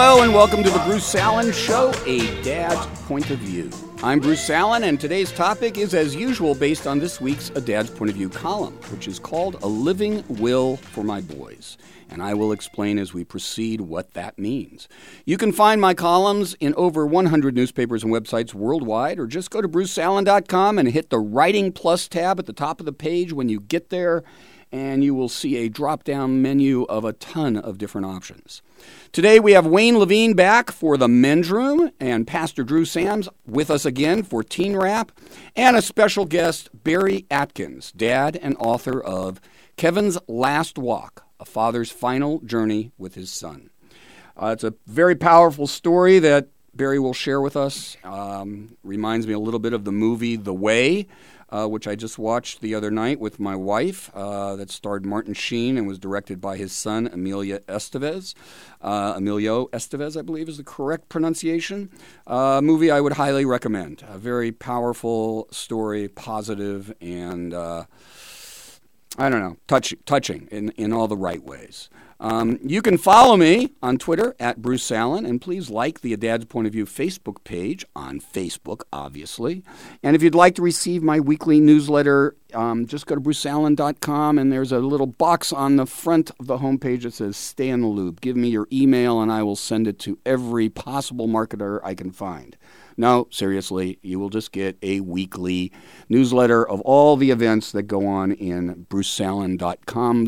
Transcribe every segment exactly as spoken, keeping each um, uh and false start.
Hello and welcome to the Bruce Allen Show, a dad's point of view. I'm Bruce Allen, and today's topic is, as usual, based on this week's A Dad's Point of View column, which is called A Living Will for My Boys. And I will explain as we proceed what that means. You can find my columns in over one hundred newspapers and websites worldwide, or just go to bruce allen dot com and hit the Writing Plus tab at the top of the page when you get there, and you will see a drop-down menu of a ton of different options. Today we have Wayne Levine back for the Men's Room, and Pastor Drew Sams with us again for Teen Rap, and a special guest, Barry Atkins, dad and author of Kevin's Last Walk, a father's final journey with his son. Uh, it's a very powerful story that Barry will share with us. Um, reminds me a little bit of the movie The Way, Uh, which I just watched the other night with my wife, uh, that starred Martin Sheen and was directed by his son, Emilio Estevez. Uh, Emilio Estevez, I believe, is the correct pronunciation. Uh, movie I would highly recommend. A very powerful story, positive, and uh, I don't know, touch, touching in, in all the right ways. Um, you can follow me on Twitter at Bruce Allen, and please like the A Dad's Point of View Facebook page on Facebook, obviously. And if you'd like to receive my weekly newsletter, um, just go to bruce allen dot com, and there's a little box on the front of the homepage that says Stay in the Loop. Give me your email, and I will send it to every possible marketer I can find. No, seriously, you will just get a weekly newsletter of all the events that go on in bruce allen dot com's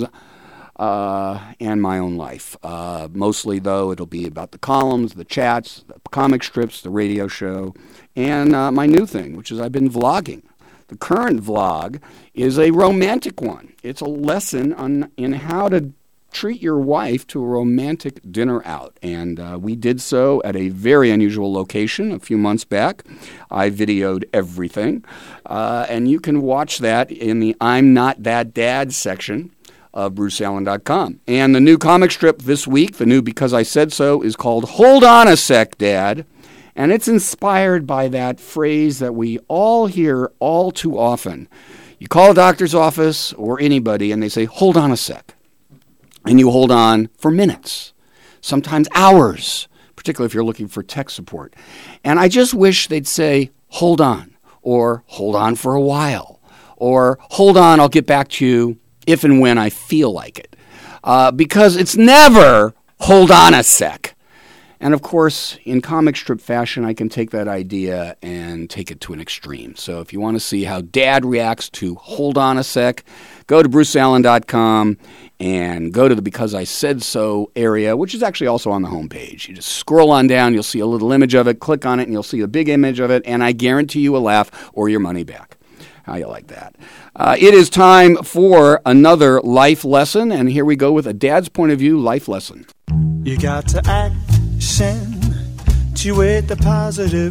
Uh, and my own life. Uh, mostly, though, it'll be about the columns, the chats, the comic strips, the radio show, and uh, my new thing, which is I've been vlogging. The current vlog is a romantic one. It's a lesson on in how to treat your wife to a romantic dinner out. And uh, we did so at a very unusual location a few months back. I videoed everything. Uh, and you can watch that in the I'm Not That Dad section of bruce allen dot com. And the new comic strip this week, the new Because I Said So, is called Hold On a Sec, Dad. And it's inspired by that phrase that we all hear all too often. You call a doctor's office or anybody and they say, hold on a sec. And you hold on for minutes, sometimes hours, particularly if you're looking for tech support. And I just wish they'd say, hold on, or hold on for a while, or hold on, I'll get back to you if and when I feel like it. Uh, because it's never, hold on a sec. And of course, in comic strip fashion, I can take that idea and take it to an extreme. So if you want to see how Dad reacts to hold on a sec, go to bruce allen dot com and go to the Because I Said So area, which is actually also on the homepage. You just scroll on down, you'll see a little image of it, click on it, and you'll see a big image of it, and I guarantee you a laugh or your money back. How you like that? Uh, it is time for another life lesson, and here we go with a dad's point of view life lesson. You got to action to it the positive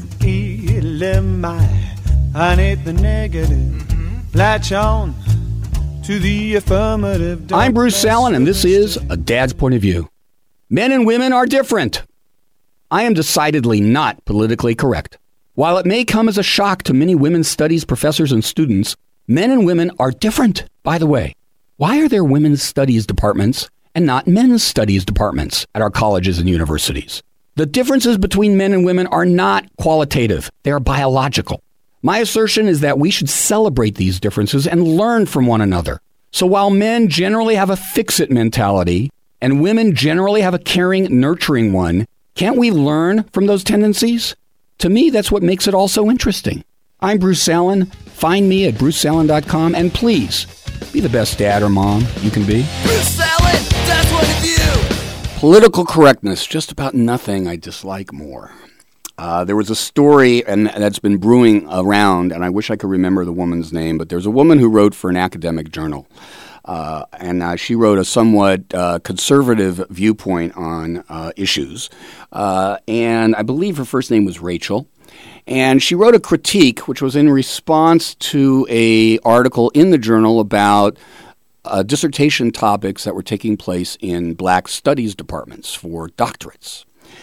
L M I. I need the negative. Mm-hmm. Latch on to the affirmative. I'm Bruce Allen, and this is A Dad's Point of View. Men and women are different. I am decidedly not politically correct. While it may come as a shock to many women's studies professors and students, men and women are different, by the way. Why are there women's studies departments and not men's studies departments at our colleges and universities? The differences between men and women are not qualitative. They are biological. My assertion is that we should celebrate these differences and learn from one another. So while men generally have a fix-it mentality and women generally have a caring, nurturing one, can't we learn from those tendencies? To me, that's what makes it all so interesting. I'm Bruce Allen. Find me at bruce allen dot com, and please, be the best dad or mom you can be. Bruce Allen, Dad's Point of View. Political correctness, just about nothing I dislike more. Uh, there was a story and that's been brewing around, and I wish I could remember the woman's name, but there's a woman who wrote for an academic journal. Uh, and uh, she wrote a somewhat uh, conservative viewpoint on uh, issues. Uh, and I believe her first name was Rachel. And she wrote a critique, which was in response to a article in the journal about uh, dissertation topics that were taking place in black studies departments for doctorates.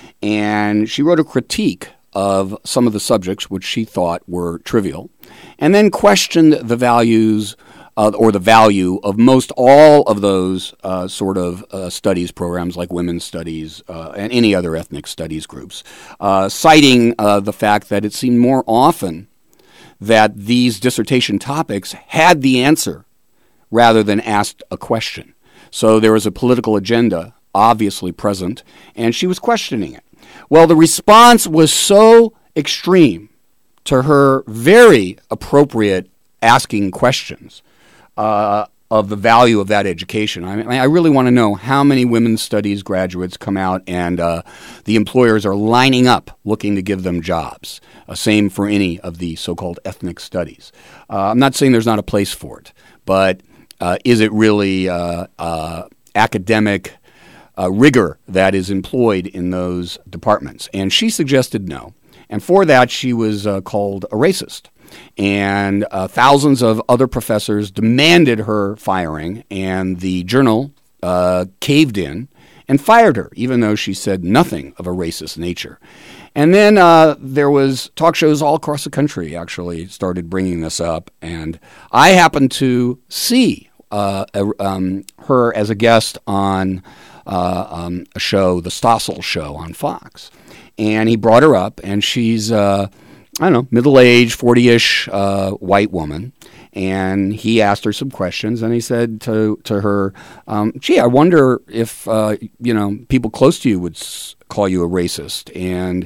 And she wrote a critique of some of the subjects which she thought were trivial, and then questioned the values uh, or the value of most all of those uh, sort of uh, studies programs like women's studies uh, and any other ethnic studies groups, uh, citing uh, the fact that it seemed more often that these dissertation topics had the answer rather than asked a question. So there was a political agenda obviously present, and she was questioning it. Well, the response was so extreme to her very appropriate asking questions uh, of the value of that education. I mean, I really want to know how many women's studies graduates come out and uh, the employers are lining up looking to give them jobs. Uh, same for any of the so-called ethnic studies. Uh, I'm not saying there's not a place for it, but uh, is it really uh, uh, academic uh, rigor that is employed in those departments? And she suggested no. And for that, she was uh, called a racist. And uh, thousands of other professors demanded her firing, and the journal uh, caved in and fired her, even though she said nothing of a racist nature. And then uh, there was talk shows all across the country actually started bringing this up, and I happened to see uh, a, um, her as a guest on uh, um, a show, the Stossel Show on Fox. And he brought her up, and she's, uh, I don't know, middle-aged, forty-ish uh, white woman. And he asked her some questions, and he said to to her, um, gee, I wonder if, uh, you know, people close to you would s- call you a racist. And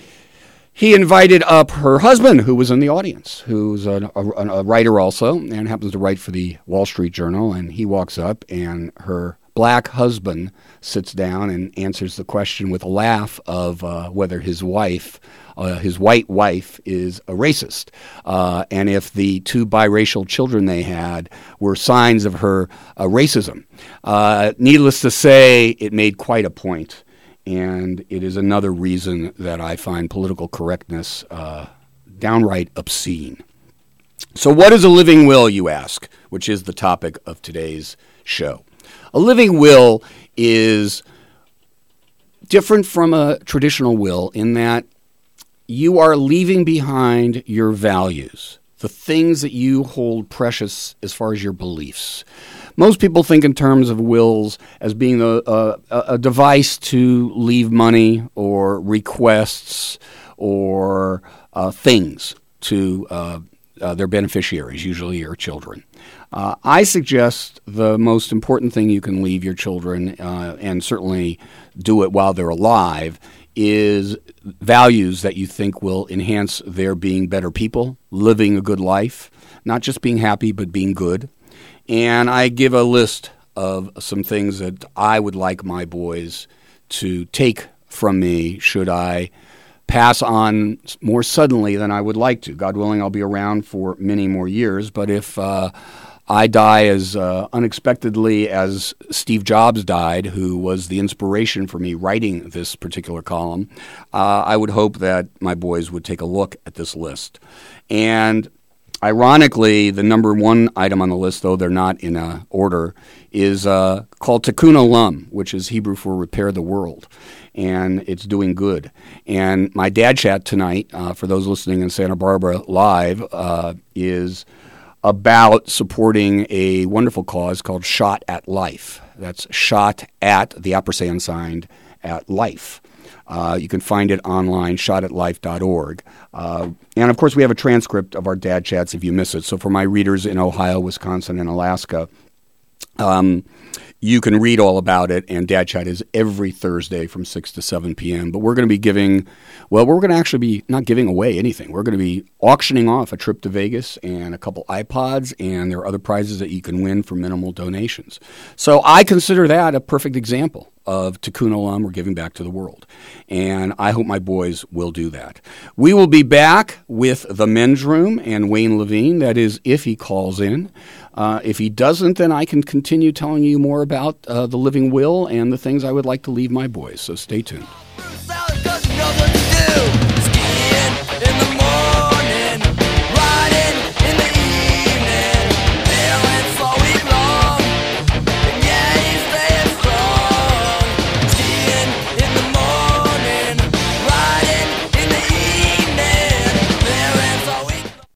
he invited up her husband, who was in the audience, who's a, a, a writer also, and happens to write for the Wall Street Journal. And he walks up, and her black husband sits down and answers the question with a laugh of uh, whether his wife, uh, his white wife, is a racist. Uh, and if the two biracial children they had were signs of her uh, racism. Uh, needless to say, it made quite a point. And it is another reason that I find political correctness uh, downright obscene. So what is a living will, you ask, which is the topic of today's show. A living will is different from a traditional will in that you are leaving behind your values, the things that you hold precious as far as your beliefs. Most people think in terms of wills as being a, a, a device to leave money or requests or uh, things to uh, uh, their beneficiaries, usually your children. Uh, I suggest the most important thing you can leave your children, uh, and certainly do it while they're alive, is values that you think will enhance their being better people, living a good life, not just being happy, but being good. And I give a list of some things that I would like my boys to take from me should I pass on more suddenly than I would like to. God willing, I'll be around for many more years, but if uh, I die as uh, unexpectedly as Steve Jobs died, who was the inspiration for me writing this particular column, uh, I would hope that my boys would take a look at this list. And ironically, the number one item on the list, though they're not in a order, is uh, called Tikkun Olam, which is Hebrew for repair the world. And it's doing good. And my dad chat tonight, uh, for those listening in Santa Barbara live, uh, is about supporting a wonderful cause called Shot at Life. That's Shot at, the ampersand sign, at Life. Uh, you can find it online, shot at life dot org. Uh, and, of course, we have a transcript of our dad chats if you miss it. So for my readers in Ohio, Wisconsin, and Alaska, um, you can read all about it, and Dad Chat is every Thursday from six to seven p.m. But we're going to be giving, well, we're going to actually be not giving away anything. We're going to be auctioning off a trip to Vegas and a couple iPods, and there are other prizes that you can win for minimal donations. So I consider that a perfect example of Tikkun Olam, or giving back to the world. And I hope my boys will do that. We will be back with The Men's Room and Wayne Levine, that is, if he calls in. Uh, if he doesn't, then I can continue telling you more about uh, the living will and the things I would like to leave my boys. So stay tuned. Bruce Allen doesn't know what to